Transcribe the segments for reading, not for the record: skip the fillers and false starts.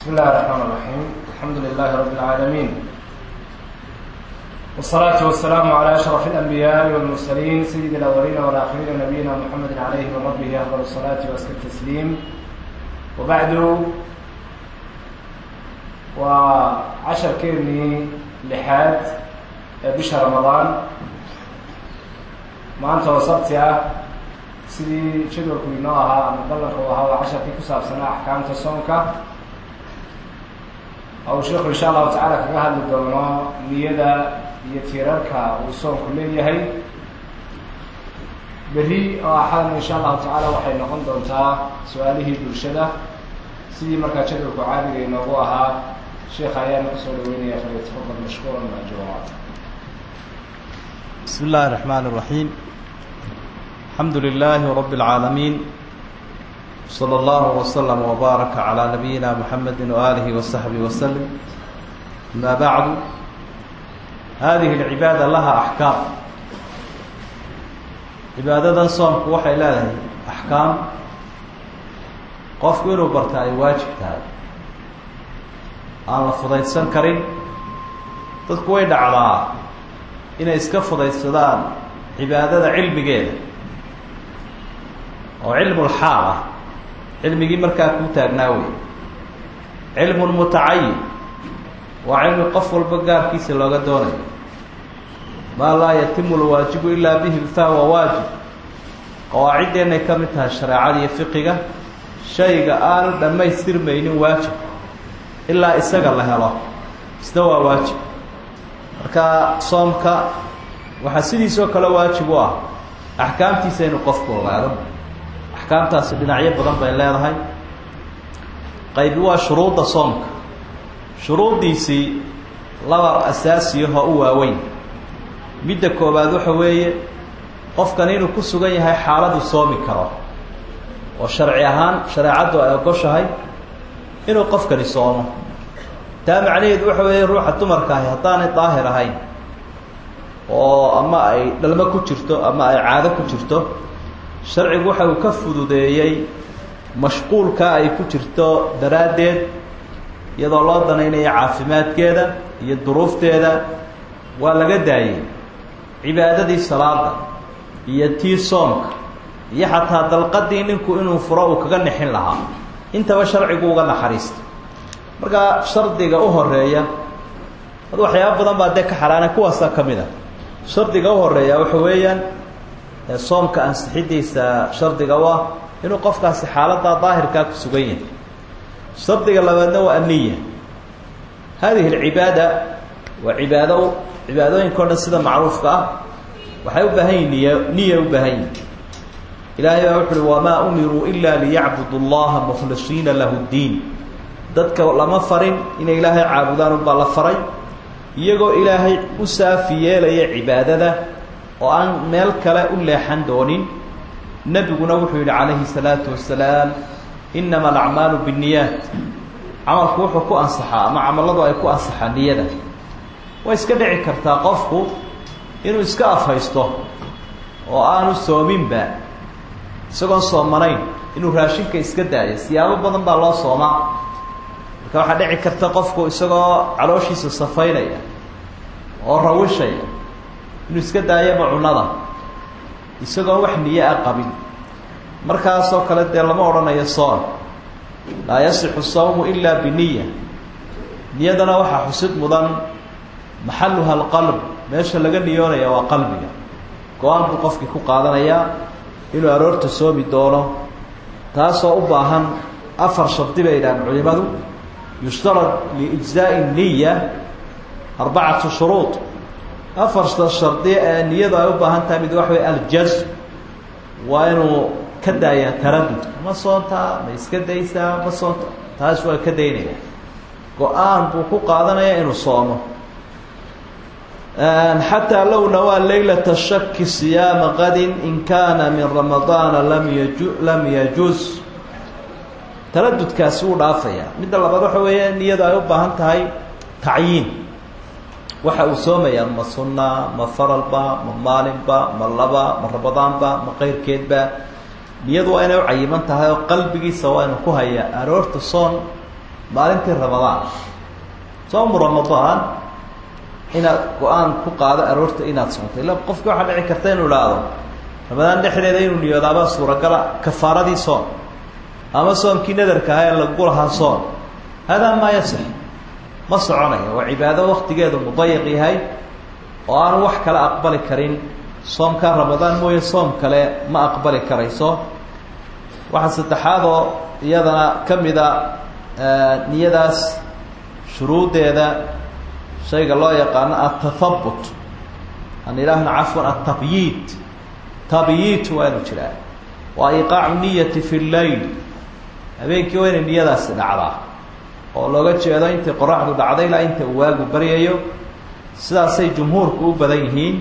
بسم الله الرحمن الرحيم. الحمد لله رب العالمين، والصلاة والسلام على أشرف الأنبياء والمرسلين سيد الأولين والآخرين نبينا محمد عليه من ربه أفضل الصلاة وأزكى التسليم. وبعد وعشر كيرني لحاد بشهر رمضان ما أنت وصلت يا سيدي شدور كوينوها مدلق وهو عشر في كساب سنة أحكام تصومك أو شيخ إن شاء الله تعالى كهذا الدوام نيدا يتيرك والصوم كله هي بري أحد إن شاء الله تعالى وحين نقول دونتا سؤاله برشدة سيدي مركز شدور كعادي نبوها شيخ أيام أصولويني فليتفضل مشكورا مأجورا. بسم الله الرحمن الرحيم. الحمد لله رب العالمين، صلى الله وسلم وبارك على نبينا محمد وآله وصحبه وسلم. ما بعد، هذه العبادة لها أحكام. عبادة صومك وحي لها أحكام قف يرو برتاي واجب تاعي aan la fudaysan karin. dadku way dhacdaa inay iska fudaysadaan cibaadada cilmigeeda oo cilmul xaala cilmigii markaa ku taagnaa wey. cilmun mutacayyin waa cilmi qof walba gaarkiisa looga doonayo. maa laa yatimu lwaajibu ilaa bihi fahuwa waajib. qawaaciddeenay ka mid tahay shareecada iyo fiqiga. shayga aanu dhammaystirmaynin waajib ilaa isaga la helo isna waa waajib. marka soomka waxaa sidiisoo kale waajib u ah axkaamtiisa inuu qofku ogaado. axkaamtaasi dhinacyo badan bay leedahay. qaybi waa shuruudda soomka. shuruuddiisii laba asaasiyahoo u waaweyn. midda koowaad waxa weeye qofkan inuu ku sugan yahay xaaladuu soomi karo oo sharci ahaan shareecaddu ay ogoshahay inuu qofkani soomo. taa macnaheedu waxa weeye ruuxa dumarka ahi haddaanay daahir ahayn oo ama ay dhalmo ku jirto ama ay caado ku jirto, sharcigu waxa uu ka fududeeyey mashquulka ay ku jirto daraaddeed, iyadoo loo danaynayo caafimaadkeeda iyo duruufteeda. waa laga daayey cibaadadii salaada iyo tii soomka iyo xataa dalqadii ninku inuu furo uu kaga nixin lahaa. intaba sharcigu uga naxariista. marka shardiga u horeeya waxyaabo badan baa dee ka xaraana, kuwaasaa ka mid a. shardiga u horeeya waxa weeyaan soomka ansixidiisa shardiga u ah inuu qofkaasi xaaladda daahirkaa ku sugan yahay. shardiga labaadna waa aniya. hadihi alcibaada waa cibaadooyinka o dhan sida macruufka ah waxay u baahan yihin niya u baahan yihin. ilaahay baa wuxu uhi wamaa umiruu ila liyacbudu allaha mukhlisiina lahu ddiin. dadka lama farin inay ilaahay caabudaan unbaa la faray, iyagoo ilaahay u saafi yeelaya cibaadada oo aan meel kale u leexan doonin. nebiguna wuxuu yidhi calayhi salaatu wasalaam inama alacmaalu binniyaat. camalku wuxuu ku ansaxaa ama camalladu ay ku ansaxaa niyada. way iska dhici kartaa qofku inuu iska afhaysto oo aanu soominba, isagoon soomanayn inuu raashinka iska daayo. siyaabo badan baa loo soomaa. marka waxaa dhici karta qofku isagoo calooshiisa safaynaya oo rawishaya inuu iska daayaba cunada isagoo wax niye a qabin. markaasoo kale dee lama odhanayo soon. laa yasixu sawmu ilaa biniya. niyadana waxaa xusid mudan maxaluha alqalb. meesha laga niyoonaya waa qalbiga. go-aan buu qofkii ku qaadanayaa inuu aroorta soomi doono, taasoo u baahan 4 shardi bay yidhahaan culimadu. yushtarad liijzaa'i niya 4 shuruud. 4 shardi ee niyadu ay u baahan tahay mid waxa wey aljazm. waa inuu ka daayaa taradud. ma soontaa ma iska daysaa ma soonta, taas waa ka daynaya. go-aan buu ku qaadanayaa inuu soomo. xataa low nawaa laylata shaki siyaama qadin in kaana min ramadaana lam yajuz. taradudkaasi wuu dhaafayaa. midda labaad waxa weeye niyadu ay u baahan tahay tacyiin. waxa uu soomayaa ma sunna ma faralba ma maalinba ma laba ma ramadaanba ma qeyrkeedba. niyadu waa inay u cayiman tahay oo qalbigiisa waa inuu ku hayaa aroorta soon maalintii ramadaan soomu ramadaan inaad go-aan ku qaado aroorta inaad soonto ila qofka waxaa dhici karta inuu idhaahdo ramadaan dhexdeeda inuu niyoodaabaa suuragala kafaaradii soon ama soonkii nadarka aha ee lagu lahaa soon hadaa maa yasax ma soconayo waa cibaado waktigeedu mudayiq yahay oo aan wax kale aqbali karin soomkaa ramadaan mooye soom kale ma aqbali karayso waxaa saddexaad oo iyadana ka mida niyadaas shuruuddeeda shayga loo yaqaano atathabut aan idhaahna cafwan atabyiit tabyiit waa inu jiraa waa iqaacu niyati fi lleyl habeenkii waa inay niyadaasi dhacdaa oo looga jeedo intay qoraxdu dhacday ilaa inta uu waagu baryayo sidaasay jumhuurku u badan yihiin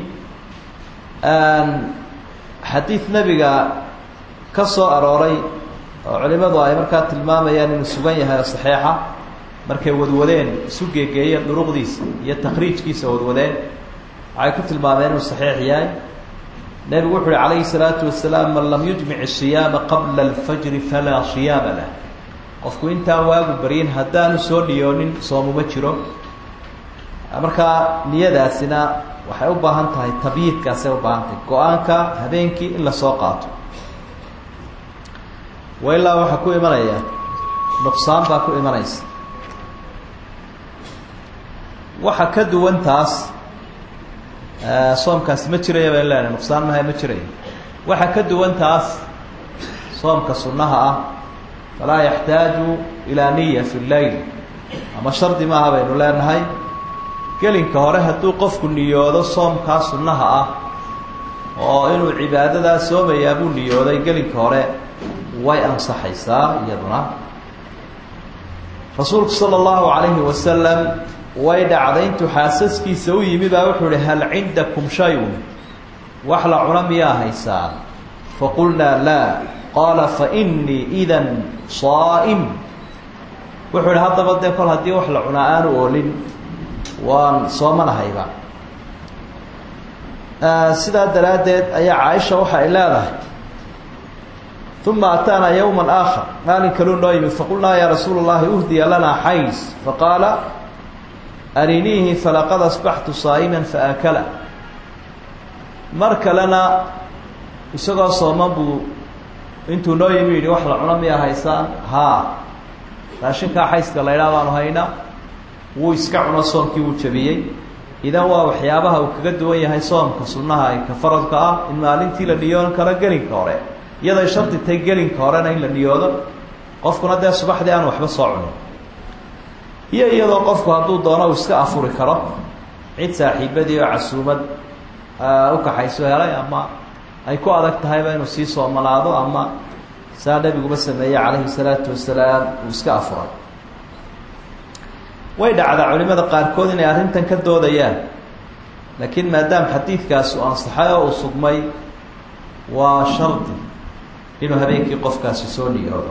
xadiid nebiga ka soo arooray oo culimadu ay markaa tilmaamayaan inuu sugan yahay oo saxiixa markay wadwadeen isu geegeeyeen duruqdiisa iyo takhriijkiisa wadwadeen waxay ku tilmaameen inuu saxiix yahay nebigu wuxu uhi calayhi salaatu wasalaam man lam yujmic siyaama qabla alfajri falaa siyaama lah qofku intaan waagu baryin haddaanu soo niyoonin soomuma jiro markaa niyadaasina waxay u baahan tahay tabyiidkaasay u baahan tahay go-aanka habeenkii in lasoo qaato wa ilaa waxaa ku imanaya nuqsaan baa ku imanaysa waxa ka duwan taas soomkaasi ma jiraya baan leenahay nuqsaan mahay ma jirayo waxa ka duwan taas soomka sunnaha ah falaa yaxtaaju ilaa niya fi lleyl ama shardi maaha baynu leenahay gelinka hore hadduu qofku niyoodo soomkaa sunnaha ah oo inuu cibaadadaa soomayaa buu niyooday gelinka hore way ansaxaysaa iyaduna rasuulku sala allahu calayhi wasalam way dhacday intuu xaasaskiisa u yimi baa wuxuu ihi hal cindakum shay-un wax la cuna miyaa haysaan faqulnaa laa qaala fa innii idan saa'im wuxuu ihi haddaba dee kol haddii wax la cunaa aanu oolin waan soomanahayba sidaa daraaddeed ayaa caaisha waxa ay leedahay uma ataanaa yowma aakhar maalin kaluu noo yimi faqulnaa yaa rasuula اllahi uhdiya lanaa xays faqaala ariniihi falaqad asbaxtu saa'iman faakala mar kalena isagoo sooman buu intuu noo yimi yidhi wax la cuno miyaa haysaan haa raashinkaa xayska la ydhaa baanu haynaa wuu iska cuno soomkii wuu jabiyey idan waa waxyaabaha uu kaga duwan yahay soomka sunnaha ee ka faradka ah in maalintii la niyoon karo gelinka hore iyaday shardi tay gelinka horena in la niyoodo qofkuna dee subaxdii aan waxba soo cunin iyo iyadoo qofku hadduu doono uu iska afuri karo cid saaxiibadii oo casuumad u kaxayso helay ama ay ku adag tahayba inuu sii soomanaado ama saa nebiguba sameeyey calayhi salaatu wasalaam uu iska afuray way dhacdaa culimada qaarkood inay arrintan ka doodayaan laakiin maadaama xadiidkaas uu ansaxay oo uu sugmay waa shardi inuu habeenkii qofkaasi soo niyoodo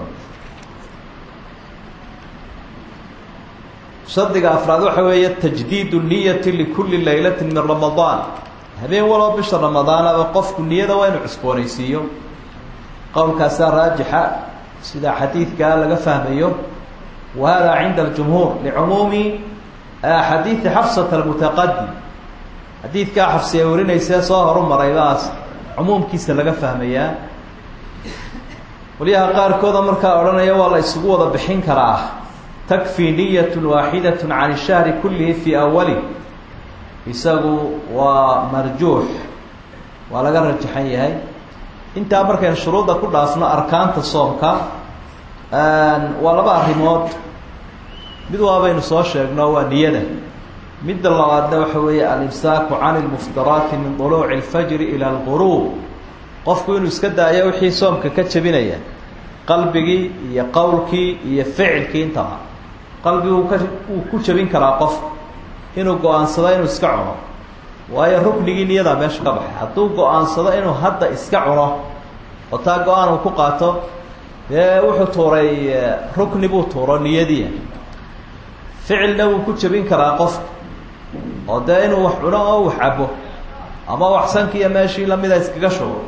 shardiga afraad waxa weeye tajdiidu niyati likulli laylati min ramadaan habeen waloo bisha ramadaanaba qofku niyada waa inuu cusboonaysiiyo qowlkaasaa raajixa sida xadiidkaa laga fahmayo wa hada cinda aljumhuur licumuumi xadiidi xafsata almutaqadim xadiidkaa xafsi ay warinaysee soo horu maray baas cumuumkiisa laga fahmayaa waliyaha qaarkooda markaa odhanaya waa la isugu wada bixin karaa takfii niyat waaxidat can ishahri kullihi fii awalih isagu waa marjuux waa laga rajaxan yahay intaa markaynu shuruudda ku dhaafno arkaanta soomka waa laba arrimood mid waabaynu soo sheegno waa niyada midda labaadna waxa weeye alimsaaku cani lmuftaraati min duluuci اlfajri ila alguruub qofku inuu iska daayo wixii soomka ka jebinaya qalbigii iyo qowlkii iyo ficilkii intaba qalbigu wuu ku jebin karaa qofka inuu go-aansado inuu iska cuno waayo ruknigii niyadaa meesha ka baxay hadduu go-aansado inuu hadda iska cuno oo taa go-aan uu ku qaato dee wuxuu tuuray rukni buu tuuro niyadiia ficilna wuu ku jebin karaa qofka oo dee inuu wax cuno oo wax cabo ama wax sankiiyo meeshii lamida iskaga shubo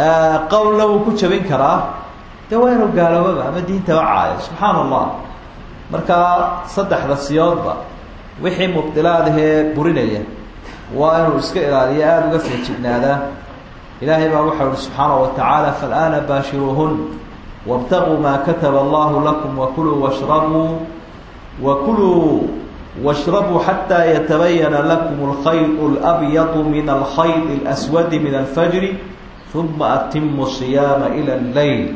qowlna wuu ku jebin karaa dee waa inuu gaaloobaba ama diintaba caayo subxaana allah markaa saddexda siyoodba wixii mubdilaadahee burinaya waa inuu iska ilaaliyo aada uga feejignaadaa ilaahay baa waxau uhi subxaanahu watacaala faalaana baashiruuhun wاbtaguu maa kataba allahu lakum wakuluu washrabuu xataa yatabayana lakum alkhayط اlabyadu min alkhayط اlaswadi min alfajri uma atimu siyaama ila اleyl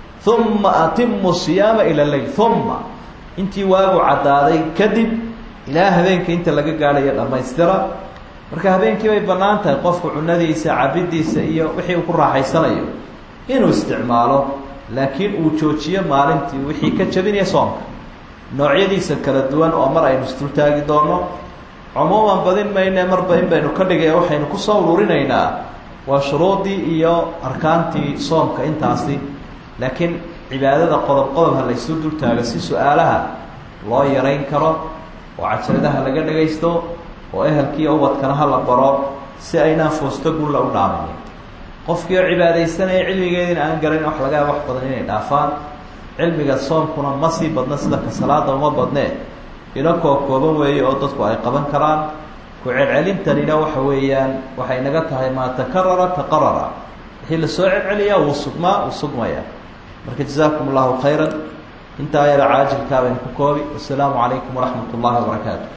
uma intii waagu caddaaday kadib ilaa habeenka inta laga gaadhayo dhammaystira marka habeenkii bay bannaan tahay qofku cunadiisa cabidiisa iyo wixii uu ku raaxaysanayo inuu isticmaalo laakiin uu joojiyo maalintii wixii ka jabinaya soomka noocyadiisa kala duwan oo mar aynu isdultaagi doono cumuuman badin mayne marba in baynu ka dhigay waxaynu kusoo ururinaynaa waa shuruudii iyo arkaantii soomka intaasi laakiin cibaadada qodob ha laysu dultaago si su-aalaha loo yarayn karo oo cajaladaha laga dhagaysto oo ehelkiiyo ubadkana ha la baro si aynaan foosto gulla u dhaamin qofkii oo cibaadaysanaya cilmigeedina aan garanin wax laga yaaba wax badan inay dhaafaan cilmiga soomkuna ma sii badna sida ka salaada uma badnee ina kooban weeye oo dadku ay qaban karaan ku celcelintanina waxa weeyaan waxay naga tahay maa takarara taqarara wixii lasoo celceliyaa wuu sugmaya marka jazaakum allahu khayran intaa yara caajilkaa baynu ku koobi wasalaamu calaykum waraxmat ullahi wabarakaatu